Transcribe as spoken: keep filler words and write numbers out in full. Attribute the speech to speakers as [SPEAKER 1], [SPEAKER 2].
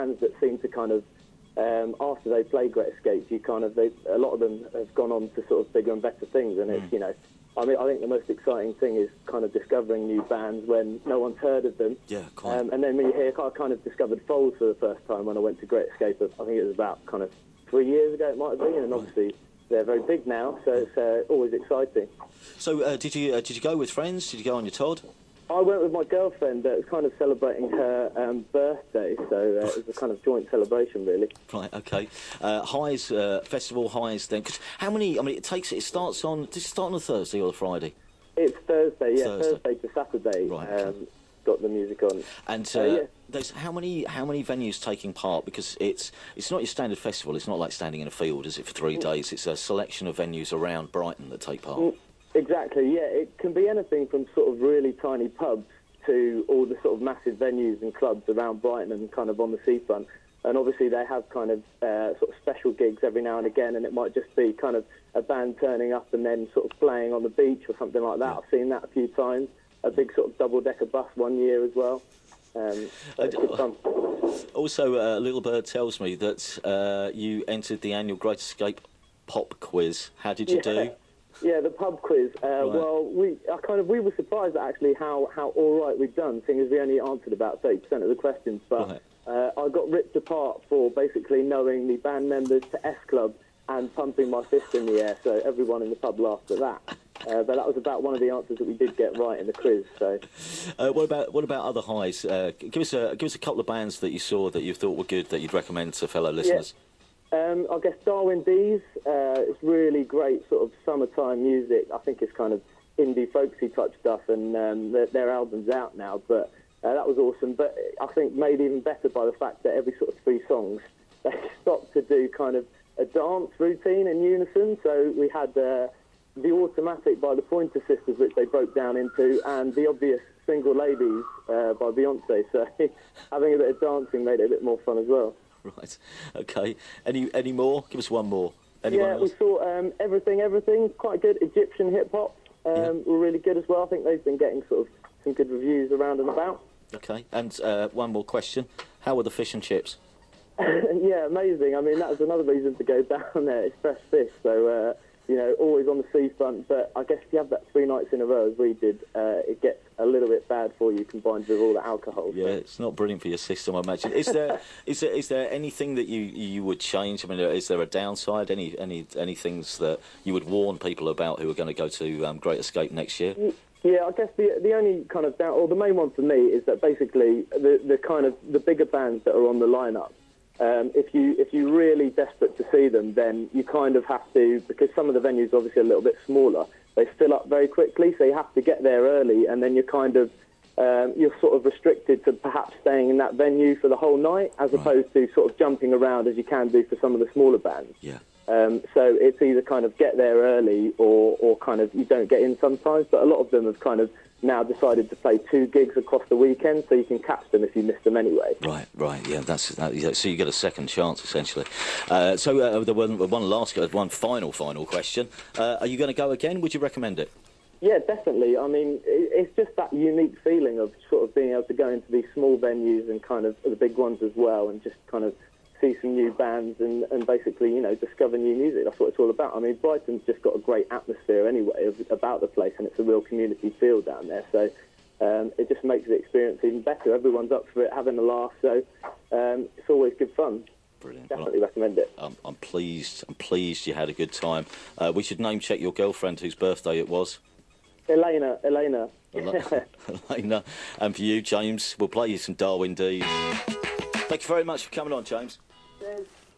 [SPEAKER 1] bands that seem to kind of, um, after they play Great Escape, you kind of, they, a lot of them have gone on to sort of bigger and better things, and it's, mm. you know, I mean, I think the most exciting thing is kind of discovering new bands when no one's heard of them.
[SPEAKER 2] Yeah, quite.
[SPEAKER 1] Um, and then when you hear, I kind of discovered Foals for the first time when I went to Great Escape. I think it was about kind of three years ago, it might have been, and obviously they're very big now, so it's uh, always exciting.
[SPEAKER 2] So, uh, did you uh, did you go with friends? Did you go on your Todd?
[SPEAKER 1] I went with my girlfriend. Uh, it was kind of celebrating her um, birthday, so uh, it was a kind of joint celebration, really.
[SPEAKER 2] Right. Okay. Uh, Highs uh, festival Highs. Then, cause how many? I mean, it takes. It starts on. Does it start on a Thursday or a Friday?
[SPEAKER 1] It's Thursday. Yeah,
[SPEAKER 2] Thursday,
[SPEAKER 1] Thursday to Saturday.
[SPEAKER 2] Right.
[SPEAKER 1] Um,
[SPEAKER 2] Okay.
[SPEAKER 1] Got the music on.
[SPEAKER 2] And uh,
[SPEAKER 1] uh, yeah.
[SPEAKER 2] there's how many how many venues taking part? Because it's it's not your standard festival. It's not like standing in a field, is it, for three days? It's a selection of venues around Brighton that take part.
[SPEAKER 1] Mm, exactly. Yeah, it can be anything from sort of really tiny pubs to all the sort of massive venues and clubs around Brighton and kind of on the seafront. And obviously they have kind of uh, sort of special gigs every now and again, and it might just be kind of a band turning up and then sort of playing on the beach or something like that. Yeah. I've seen that a few times. A big sort of double-decker bus one year as well. Um, so it's good fun.
[SPEAKER 2] Also, uh, Little Bird tells me that uh, you entered the annual Great Escape pop quiz. How did you
[SPEAKER 1] yeah.
[SPEAKER 2] do?
[SPEAKER 1] Yeah, the pub quiz. Uh,
[SPEAKER 2] right.
[SPEAKER 1] Well, we I kind of we were surprised at actually how, how all right we'd done, seeing as we only answered about thirty percent of the questions. But
[SPEAKER 2] right.
[SPEAKER 1] uh, I got ripped apart for basically knowing the band members to S Club and pumping my fist in the air. So everyone in the pub laughed at that. Uh, but that was about one of the answers that we did get right in the quiz. So,
[SPEAKER 2] uh, what about what about other highs? Uh, give us a give us a couple of bands that you saw that you thought were good that you'd recommend to fellow listeners.
[SPEAKER 1] Yeah. Um, I guess Darwin D's, uh, it's really great sort of summertime music. I think it's kind of indie folksy type stuff, and um, their, their album's out now, but uh, that was awesome. But I think made even better by the fact that every sort of three songs, they stopped to do kind of a dance routine in unison. So we had uh, The Automatic by the Pointer Sisters, which they broke down into, and The Obvious Single Ladies uh, by Beyonce. So having a bit of dancing made it a bit more fun as well.
[SPEAKER 2] Right. Okay. Any any more? Give us one more. Anyone
[SPEAKER 1] yeah,
[SPEAKER 2] else?
[SPEAKER 1] we saw um, Everything, Everything. Quite good. Egyptian hip hop. Um,
[SPEAKER 2] yeah.
[SPEAKER 1] Were really good as well. I think they've been getting sort of some good reviews around and about.
[SPEAKER 2] Okay. And uh, one more question. How were the fish and chips?
[SPEAKER 1] Yeah, amazing. I mean, that was another reason to go down there. It's fresh fish, so uh, you know, always on the seafront. But I guess if you have that three nights in a row, as we did, uh, it gets a little bit bad for you combined with all the alcohol.
[SPEAKER 2] Yeah,
[SPEAKER 1] so.
[SPEAKER 2] It's not brilliant for your system, I imagine. Is there is there is there anything that you, you would change? I mean, is there a downside? Any any any things that you would warn people about who are going to go to um, Great Escape next year?
[SPEAKER 1] Yeah, I guess the the only kind of down, or the main one for me is that basically the the kind of the bigger bands that are on the lineup. Um, if you if you're really desperate to see them, then you kind of have to, because some of the venues are obviously a little bit smaller, they fill up very quickly, so you have to get there early, and then you're kind of um, you're sort of restricted to perhaps staying in that venue for the whole night, as right. opposed to sort of jumping around as you can do for some of the smaller bands.
[SPEAKER 2] Yeah.
[SPEAKER 1] Um, so it's either kind of get there early or or kind of you don't get in sometimes, but a lot of them have kind of now decided to play two gigs across the weekend, so you can catch them if you missed them anyway. Right,
[SPEAKER 2] right, yeah, that's that, yeah, so you get a second chance essentially. Uh, so uh, the one, one last, one final, final question: uh, are you going to go again? Would you recommend it?
[SPEAKER 1] Yeah, definitely. I mean, it, it's just that unique feeling of sort of being able to go into these small venues and kind of the big ones as well, and just kind of see some new bands and, and basically, you know, discover new music. That's what it's all about. I mean, Brighton's just got a great atmosphere anyway of, about the place, and it's a real community feel down there. So um, it just makes the experience even better. Everyone's up for it, having a laugh. So um, it's always good fun.
[SPEAKER 2] Brilliant.
[SPEAKER 1] Definitely
[SPEAKER 2] well,
[SPEAKER 1] recommend it.
[SPEAKER 2] I'm, I'm pleased. I'm pleased you had a good time. Uh, we should name check your girlfriend, whose birthday it was.
[SPEAKER 1] Elena. Elena.
[SPEAKER 2] Elena. And for you, James, we'll play you some Darwin D's. Thank you very much for coming on, James.
[SPEAKER 1] Cheers.